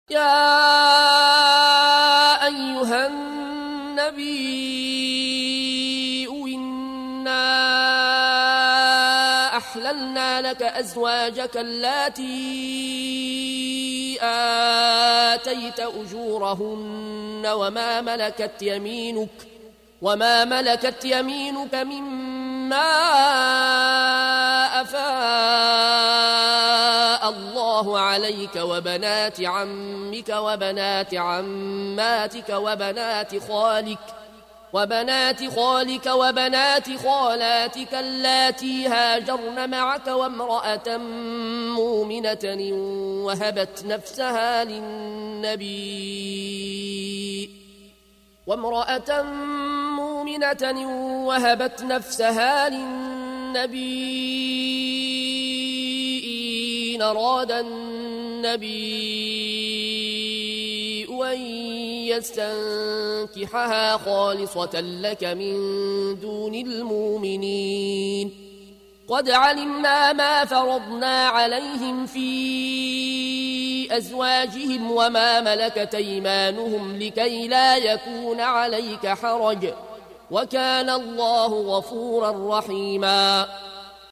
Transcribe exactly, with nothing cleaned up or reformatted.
يا أيها النبي إنا أحللنا لك أزواجك اللاتي آتيت أجورهن وما ملكت يمينك وما ملكت يمينك مما أفاء الله عليك وبنات عمك وبنات عماتك وبنات خالك وبنات خالك وبنات خالاتك اللاتي هاجرن معك وامرأة مؤمنة وهبت نفسها للنبي وامرأة مؤمنة وهبت نفسها للنبي إن أراد النبي أن يستنكحها خالصة لك من دون المؤمنين قد علمنا ما فرضنا عليهم في أزواجهم وما ملكت أيمانهم لكي لا يكون عليك حرج وكان الله غفورا رحيما